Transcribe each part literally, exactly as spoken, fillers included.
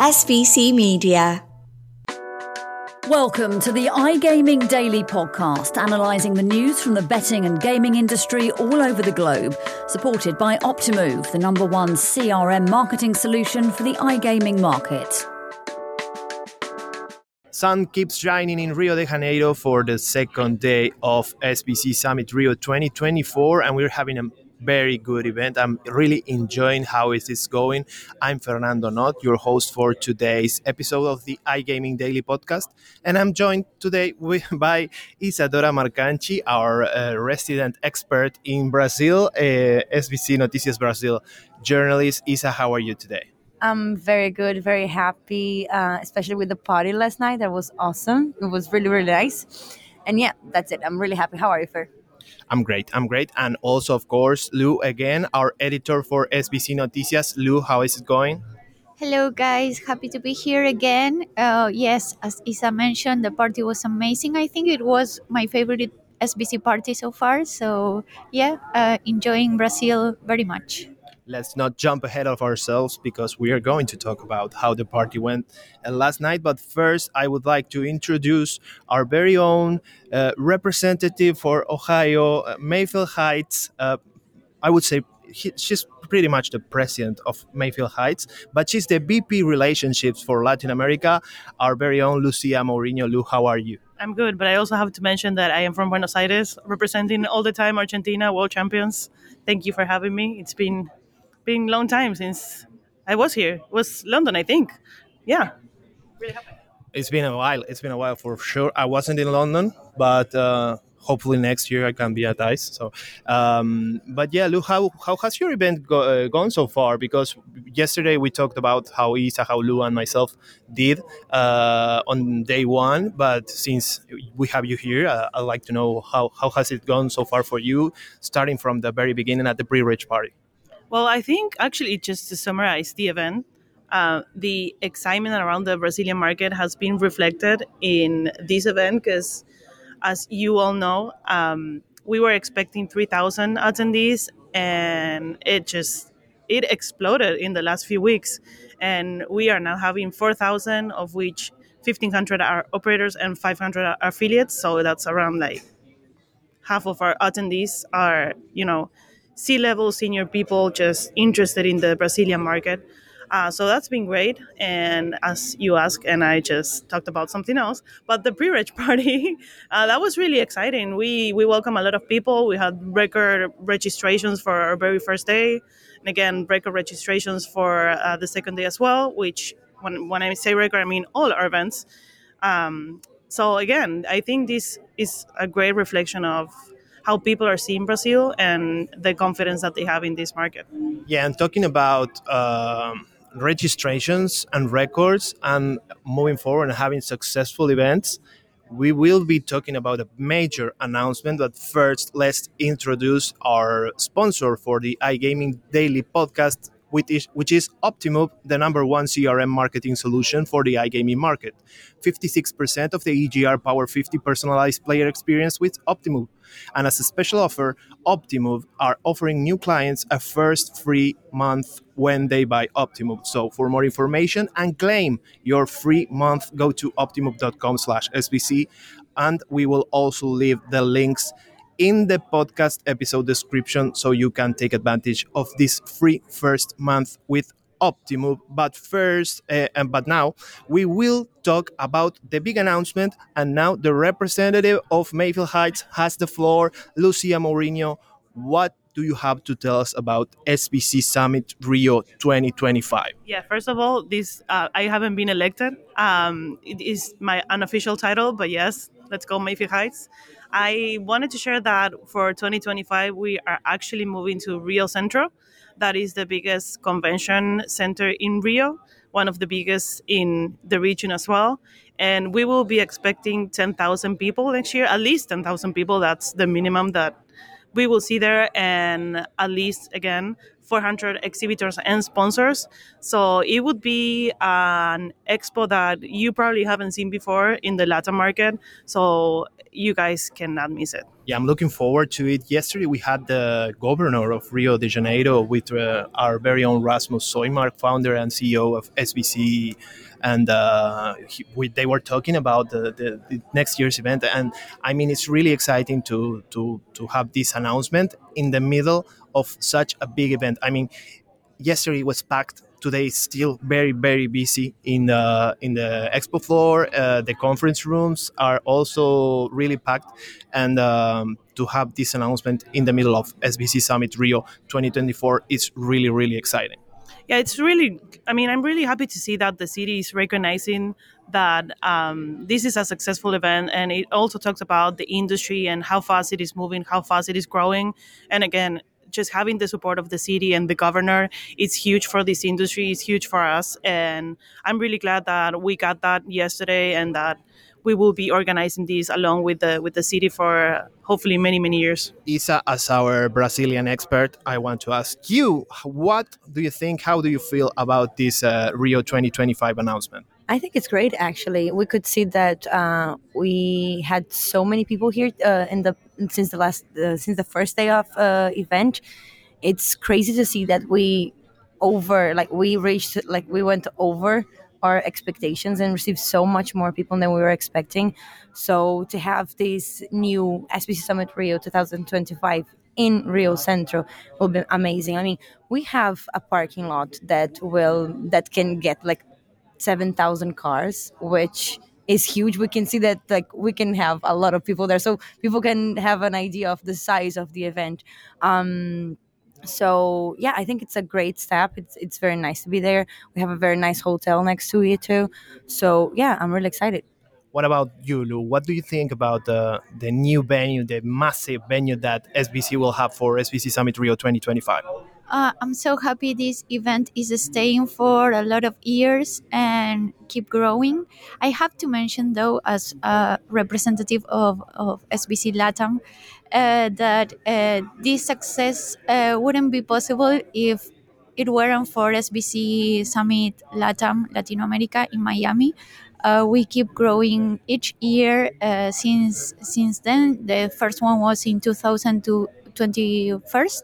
S B C Media. Welcome to the iGaming Daily Podcast, analysing the news from the betting and gaming industry all over the globe, supported by Optimove, the number one C R M marketing solution for the iGaming market. Sun keeps shining in Rio de Janeiro for the second day of S B C Summit Rio twenty twenty-four, and we're having a very good event. I'm really enjoying how it is going. I'm Fernando Not, your host for today's episode of the iGaming Daily Podcast, and I'm joined today with, by Isadora Marcanchi, our uh, resident expert in Brazil, uh, S B C Noticias Brazil journalist. Isa, how are you today? I'm very good, very happy, uh, especially with the party last night. That was awesome. It was really, really nice. And yeah, that's it. I'm really happy. How are you, Fer? I'm great. I'm great. And also, of course, Lou again, our editor for S B C Noticias. Lou, how is it going? Hello, guys. Happy to be here again. Uh, yes, as Isa mentioned, the party was amazing. I think it was my favorite S B C party so far. So, yeah, uh, enjoying Brazil very much. Let's not jump ahead of ourselves because we are going to talk about how the party went uh, last night. But first, I would like to introduce our very own uh, representative for Ohio, uh, Mayfield Heights. Uh, I would say he, she's pretty much the president of Mayfield Heights, but she's the V P Relationships for Latin America, our very own Lucia Mourinho. Lu, how are you? I'm good, but I also have to mention that I am from Buenos Aires, representing all the time Argentina, world champions. Thank you for having me. It's been been a long time since I was here. It was London, I think. Yeah. Really happy. It's been a while. It's been a while for sure. I wasn't in London, but uh, hopefully next year I can be at ICE. So, um, but yeah, Lou, how how has your event go, uh, gone so far? Because yesterday we talked about how Isa, how Lou, and myself did uh, on day one. But since we have you here, uh, I'd like to know how how has it gone so far for you, starting from the very beginning at the pre-rich party. Well, I think actually just to summarize the event, uh, the excitement around the Brazilian market has been reflected in this event because, as you all know, um, we were expecting three thousand attendees and it just, it exploded in the last few weeks. And we are now having four thousand, of which fifteen hundred are operators and five hundred are affiliates. So that's around like half of our attendees are, you know, C-level senior people just interested in the Brazilian market. Uh, so that's been great. And as you asked, and I just talked about something else, but the pre-reg party, uh, that was really exciting. We we welcome a lot of people. We had record registrations for our very first day. And again, record registrations for uh, the second day as well, which when, when I say record, I mean all our events. Um, so again, I think this is a great reflection of how people are seeing Brazil and the confidence that they have in this market. Yeah, and talking about um, registrations and records and moving forward and having successful events, we will be talking about a major announcement. But first, let's introduce our sponsor for the iGaming Daily Podcast, which is, which is Optimove, the number one C R M marketing solution for the iGaming market. fifty-six percent of the E G R power fifty personalized player experience with Optimove. And as a special offer, Optimove are offering new clients a first free month when they buy Optimove. So for more information and claim your free month, go to optimove.com slash SBC. And we will also leave the links in the podcast episode description so you can take advantage of this free first month with Optimove. But first, uh, and but now, we will talk about the big announcement. And now the representative of Mayfield Heights has the floor, Lucia Mourinho. What do you have to tell us about S B C Summit Rio twenty twenty-five? Yeah, first of all, this uh, I haven't been elected. Um, it is my unofficial title, but yes, let's go Mayfield Heights. I wanted to share that for twenty twenty-five, we are actually moving to Rio Centro. That is the biggest convention center in Rio, one of the biggest in the region as well. And we will be expecting ten thousand people next year, at least ten thousand people. That's the minimum that we will see there. And at least, again, four hundred exhibitors and sponsors. So it would be an expo that you probably haven't seen before in the Latin market. So you guys cannot miss it. Yeah, I'm looking forward to it. Yesterday, we had the governor of Rio de Janeiro with uh, our very own Rasmus Soymark, founder and C E O of S B C. And uh, he, we, they were talking about the, the, the next year's event. And I mean, it's really exciting to, to, to have this announcement in the middle of such a big event. I mean, yesterday was packed. Today is still very, very busy in the in the expo floor. Uh, the conference rooms are also really packed, and um, to have this announcement in the middle of S B C Summit Rio twenty twenty-four is really, really exciting. Yeah, it's really, I mean, I'm really happy to see that the city is recognizing that um, this is a successful event. And it also talks about the industry and how fast it is moving, how fast it is growing. And again, just having the support of the city and the governor is huge for this industry, it's huge for us. And I'm really glad that we got that yesterday and that we will be organizing this along with the with the city for hopefully many, many years. Isa, as our Brazilian expert, I want to ask you, what do you think, how do you feel about this uh, Rio twenty twenty-five announcement? I think it's great. Actually, we could see that uh, we had so many people here uh, in the since the last uh, since the first day of uh, event. It's crazy to see that we over like we reached like we went over our expectations and received so much more people than we were expecting. So to have this new S B C Summit Rio twenty twenty-five in Rio Centro will be amazing. I mean, we have a parking lot that will that can get like seven thousand cars, which is huge. We can see that like we can have a lot of people there, so people can have an idea of the size of the event. Um, so yeah, I think it's a great step. It's it's very nice to be there. We have a very nice hotel next to it too. So yeah, I'm really excited. What about you, Lou? What do you think about the the new venue, the massive venue that S B C will have for S B C Summit Rio twenty twenty-five? Uh, I'm so happy this event is staying for a lot of years and keep growing. I have to mention, though, as a representative of, of S B C LATAM, uh, that uh, this success uh, wouldn't be possible if it weren't for S B C Summit LATAM, Latin America in Miami. Uh, we keep growing each year uh, since since then. The first one was in two thousand twenty-one,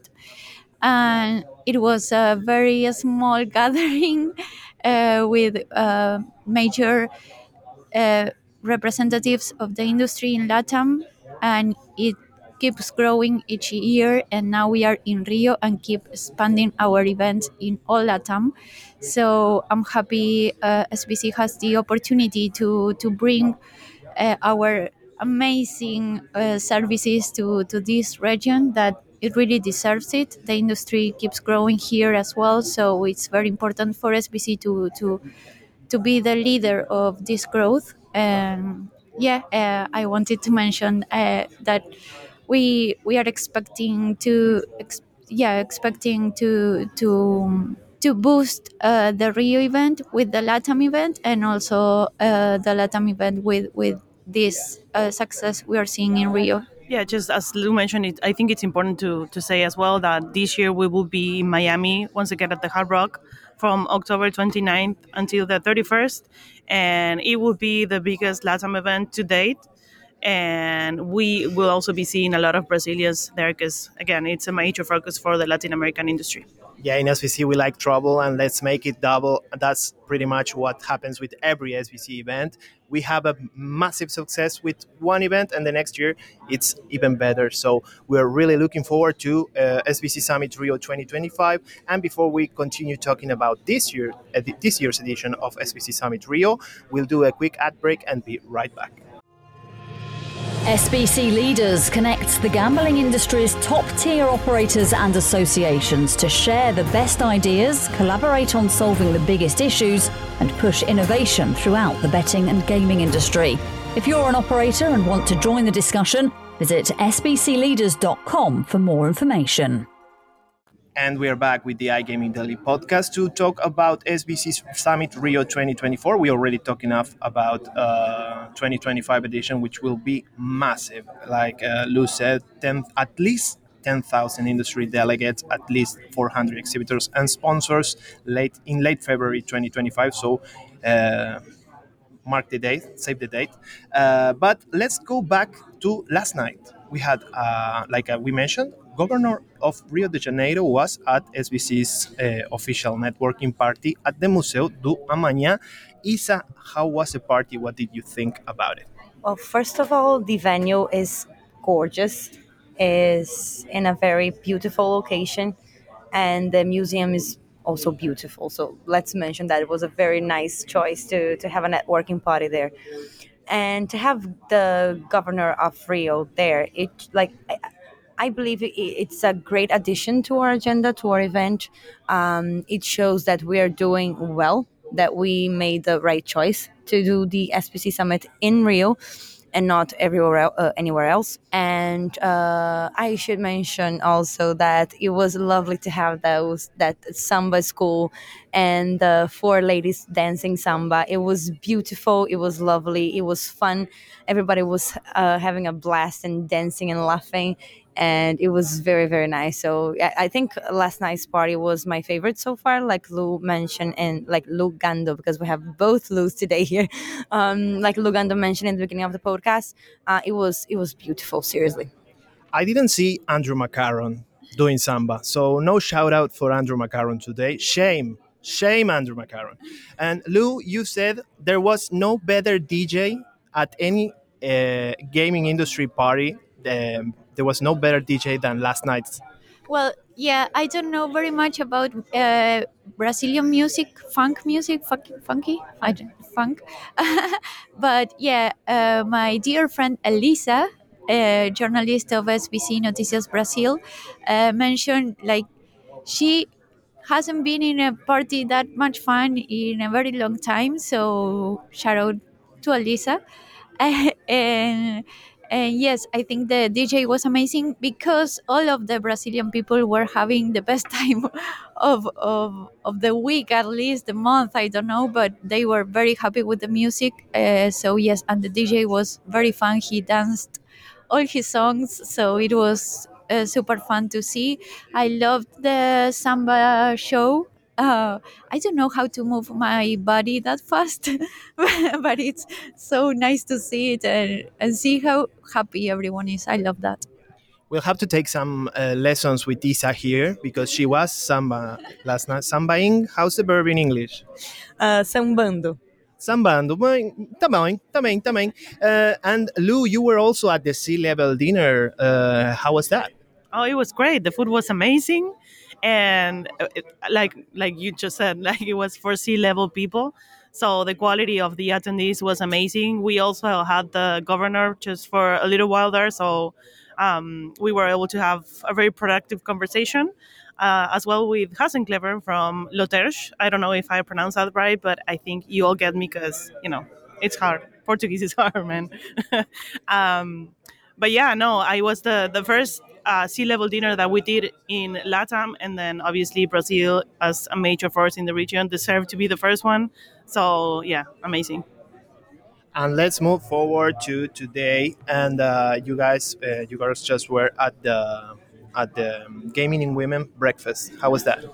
and it was a very small gathering uh, with uh, major uh, representatives of the industry in LATAM, and it keeps growing each year, and now we are in Rio and keep expanding our events in all LATAM. So I'm happy uh, S B C has the opportunity to to bring uh, our amazing uh, services to, to this region that it really deserves it. The industry keeps growing here as well, so it's very important for S B C to to to be the leader of this growth. And yeah, uh, I wanted to mention uh, that we we are expecting to ex- yeah expecting to to to boost uh, the Rio event with the LATAM event, and also uh, the LATAM event with with this uh, success we are seeing in Rio. Yeah, just as Lou mentioned, it, I think it's important to, to say as well that this year we will be in Miami once again at the Hard Rock from October twenty-ninth until the thirty-first. And it will be the biggest LATAM event to date. And we will also be seeing a lot of Brazilians there because, again, it's a major focus for the Latin American industry. Yeah, in S B C we like trouble and let's make it double. That's pretty much what happens with every S B C event. We have a massive success with one event and the next year it's even better. So we're really looking forward to uh, S B C Summit Rio twenty twenty-five. And before we continue talking about this year, uh, this year's edition of S B C Summit Rio, we'll do a quick ad break and be right back. S B C Leaders connects the gambling industry's top-tier operators and associations to share the best ideas, collaborate on solving the biggest issues, and push innovation throughout the betting and gaming industry. If you're an operator and want to join the discussion, visit s b c leaders dot com for more information. And we are back with the iGaming Daily podcast to talk about S B C Summit Rio twenty twenty-four. We already talked enough about uh, twenty twenty-five edition, which will be massive. Like uh, Lou said, ten, at least ten thousand industry delegates, at least four hundred exhibitors and sponsors late in late February twenty twenty-five. So uh, mark the date, save the date. Uh, but let's go back to last night. We had, uh, like uh, we mentioned, Governor of Rio de Janeiro was at S B C's uh, official networking party at the Museu do Amanhã. Isa, how was the party? What did you think about it? Well, first of all, the venue is gorgeous, is in a very beautiful location, and the museum is also beautiful. So let's mention that it was a very nice choice to, to have a networking party there. And to have the governor of Rio there, it like I, I believe it, it's a great addition to our agenda, to our event. Um, it shows that we are doing well, that we made the right choice to do the S B C Summit in Rio and not everywhere el- uh, anywhere else. And uh, I should mention also that it was lovely to have those that samba school and the four ladies dancing samba. It was beautiful. It was lovely. It was fun. Everybody was uh, having a blast and dancing and laughing. And it was very, very nice. So I, I think last night's party was my favorite so far, like Lou mentioned, and like Lou Gando, because we have both Lou's today here. Um, like Lou Gando mentioned in the beginning of the podcast, uh, it was it was beautiful, seriously. I didn't see Andrew McCarron doing samba, so no shout out for Andrew McCarron today. Shame, shame, Andrew McCarron. And Lou, you said there was no better D J at any uh, gaming industry party. Um, there was no better D J than last night's. Well, yeah, I don't know very much about uh, Brazilian music, funk music, funk, funky, I don't, funk. But yeah, uh, my dear friend Elisa, a journalist of S B C Noticias Brazil, uh, mentioned like she hasn't been in a party that much fun in a very long time. So shout out to Elisa. and and yes, I think the D J was amazing because all of the Brazilian people were having the best time of of, of the week, at least the month. I don't know, but they were very happy with the music. Uh, so yes, and the D J was very fun. He danced all his songs, so it was uh, super fun to see. I loved the samba show. Uh, I don't know how to move my body that fast, but it's so nice to see it and, and see how happy everyone is. I love that. We'll have to take some uh, lessons with Isa here because she was samba last night. Sambaing, how's the verb in English? Uh, sambando. Sambando. Bem, tá bem, tá bem, tá bem. Uh, and Lou, you were also at the C-level dinner. Uh, how was that? Oh, it was great. The food was amazing, and uh, it, like like you just said, like it was for C-level people. So the quality of the attendees was amazing. We also had the governor just for a little while there, so um, we were able to have a very productive conversation. Uh, as well with Hassan Clever from Loterge. I don't know if I pronounced that right, but I think you all get me because, you know, it's hard. Portuguese is hard, man. um, but yeah, no, I was the, the first uh, C-level dinner that we did in LATAM, and then obviously Brazil, as a major force in the region, deserved to be the first one. So yeah, amazing. And let's move forward to today. And uh, you guys, uh, you guys just were at the at the Gaming in Women breakfast. How was that?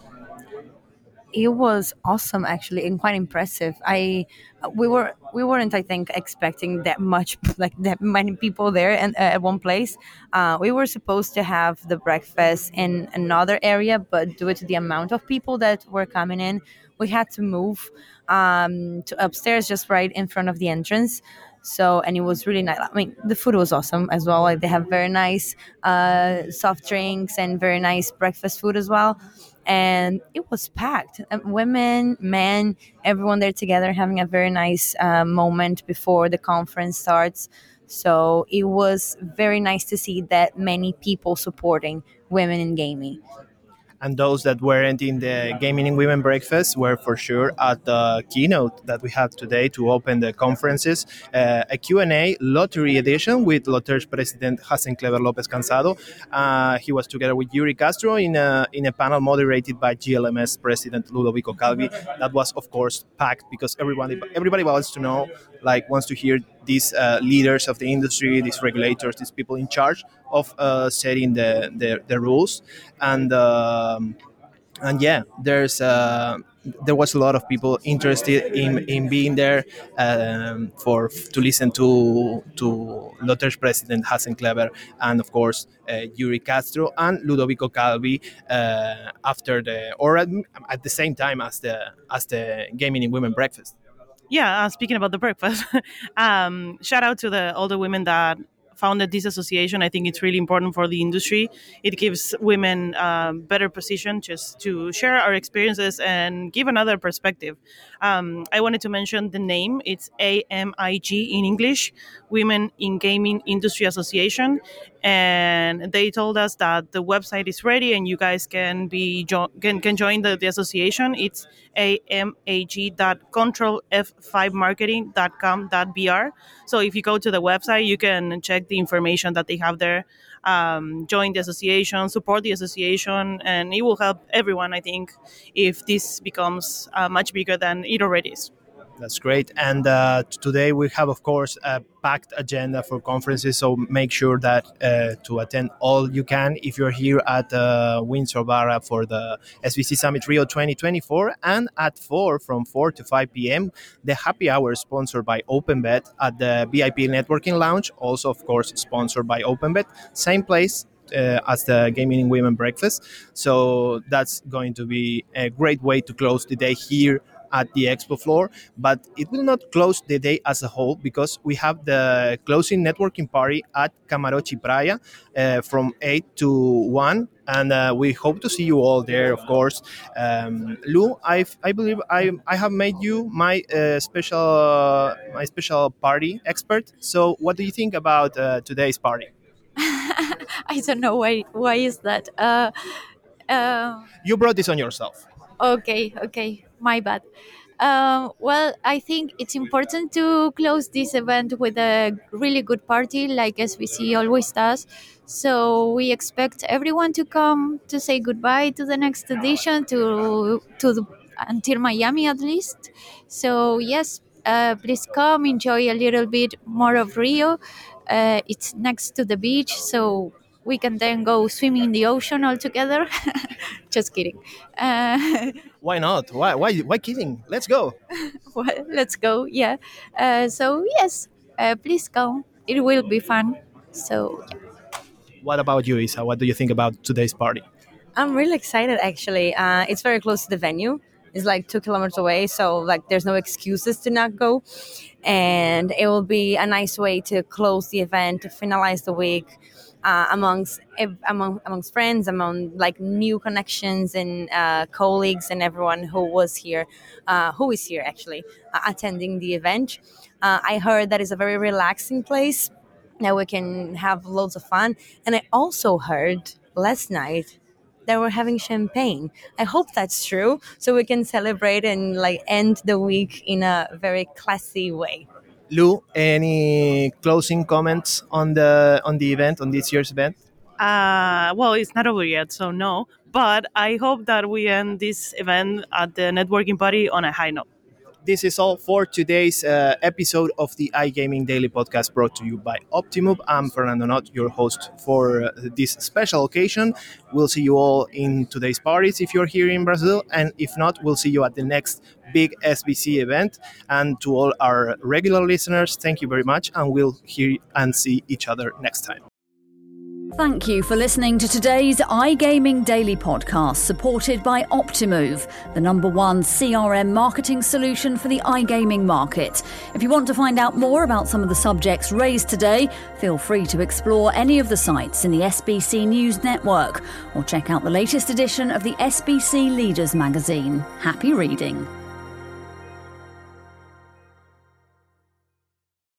It was awesome, actually, and quite impressive. I we were we weren't, I think, expecting that much, like that many people there, and uh, at one place. Uh, we were supposed to have the breakfast in another area, but due to the amount of people that were coming in, we had to move um, to upstairs, just right in front of the entrance. So, and it was really nice. I mean, the food was awesome as well. Like they have very nice uh, soft drinks and very nice breakfast food as well. And it was packed. Um, women, men, everyone there together having a very nice uh, moment before the conference starts. So it was very nice to see that many people supporting women in gaming. And those that weren't in the Gaming in Women breakfast were for sure at the keynote that we had today to open the conferences, uh, a Q and A lottery edition with Loterge President Hassan Clever Lopez Cansado. Uh, he was together with Yuri Castro in a, in a panel moderated by G L M S President Ludovico Calvi. That was, of course, packed because everybody everybody wants to know, like, wants to hear these uh, leaders of the industry, these regulators, these people in charge of uh, setting the, the the rules, and. Um, and yeah, there's uh, there was a lot of people interested in, in being there um, for to listen to to Lotter's president Hassan Kleber, and of course uh, Yuri Castro and Ludovico Calvi uh, after the or at, at the same time as the as the Gaming in Women breakfast. Yeah, uh, speaking about the breakfast, um, shout out to the all the women that founded this association. I think it's really important for the industry. It gives women a um, better position just to share our experiences and give another perspective. Um, I wanted to mention the name. It's A M I G in English, Women in Gaming Industry Association. And they told us that the website is ready and you guys can be jo- can, can join the, the association. It's A M A G dot control F five marketing dot com dot B R. So if you go to the website, you can check the information that they have there. Um, join the association, support the association, and it will help everyone, I think, if this becomes uh, much bigger than it already is. That's great. And uh, today we have, of course, a packed agenda for conferences. So make sure that uh, to attend all you can if you're here at uh, Windsor Barra for the S B C Summit Rio twenty twenty-four. And at four, from four to five p.m., the happy hour sponsored by OpenBet at the V I P Networking Lounge. Also, of course, sponsored by OpenBet. Same place Uh, as the Gaming in Women breakfast. So that's going to be a great way to close the day here at the expo floor, but it will not close the day as a whole because we have the closing networking party at Camarochi Praia uh, from eight to one, and uh, we hope to see you all there, of course. Um, Lou, I've, I believe I I have made you my uh, special uh, my special party expert. So what do you think about uh, today's party? I don't know why. Why is that? Uh, uh, You brought this on yourself. okay, okay, my bad. Um, well, I think it's important to close this event with a really good party, like S B C always does. So we expect everyone to come to say goodbye to the next edition, to to the, until Miami at least. So yes, uh, please come, enjoy a little bit more of Rio. Uh, it's next to the beach, so we can then go swimming in the ocean all together. Just kidding. Uh, Why not? Why? Why? Why kidding? Let's go. well, let's go. Yeah. Uh, so yes, uh, please come. It will be fun. So. Yeah. What about you, Isa? What do you think about today's party? I'm really excited, actually. Uh, it's very close to the venue. It's like two kilometers away, so like there's no excuses to not go. And it will be a nice way to close the event, to finalize the week uh, amongst among amongst friends, among like new connections and uh, colleagues and everyone who was here, uh, who is here actually uh, attending the event. Uh, I heard that it's a very relaxing place. Now we can have loads of fun. And I also heard last night that we're having champagne. I hope that's true, so we can celebrate and like end the week in a very classy way. Lou, any closing comments on the on the event, on this year's event? Uh, well, it's not over yet, so no. But I hope that we end this event at the networking party on a high note. This is all for today's uh, episode of the iGaming Daily Podcast, brought to you by Optimove. I'm Fernando Not, your host for uh, this special occasion. We'll see you all in today's parties if you're here in Brazil, and if not, we'll see you at the next big S B C event. And to all our regular listeners, thank you very much, and we'll hear and see each other next time. Thank you for listening to today's iGaming Daily Podcast, supported by Optimove, the number one C R M marketing solution for the iGaming market. If you want to find out more about some of the subjects raised today, feel free to explore any of the sites in the S B C News Network or check out the latest edition of the S B C Leaders magazine. Happy reading.